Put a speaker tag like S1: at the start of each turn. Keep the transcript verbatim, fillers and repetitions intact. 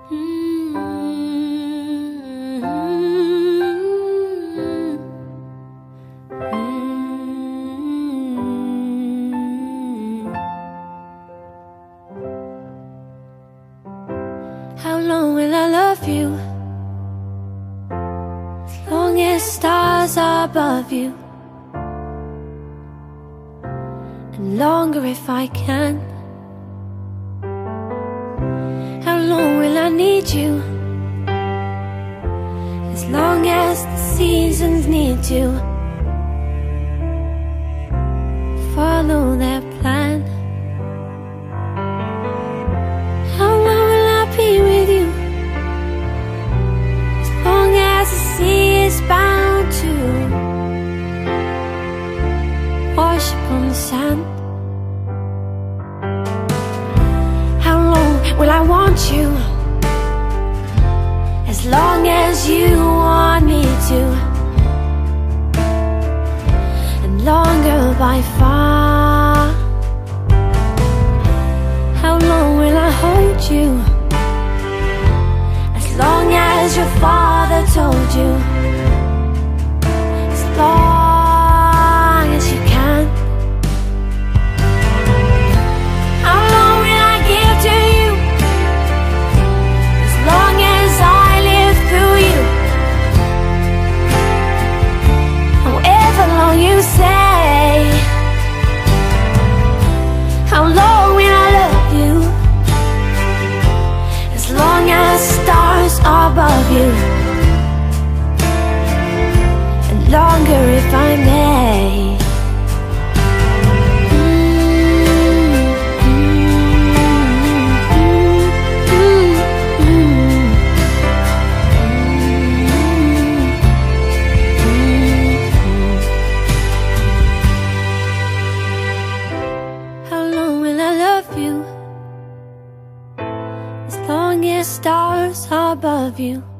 S1: How long will I love you? As long as stars are above you, and longer if I can. How long will I need you? As long as the seasons need to follow their plan. How long will I be with you? As long as the sea is bound to wash upon the sand. How long will I want you? As long as you want me to, and longer by far. How long will I hold you? As long as your father told you. As long as you can. How long will I give to you? As long as I live through you. However long you say. How long will I love you? As long as stars are above you, and longer if I may. How long will I love you? As long as stars are above you,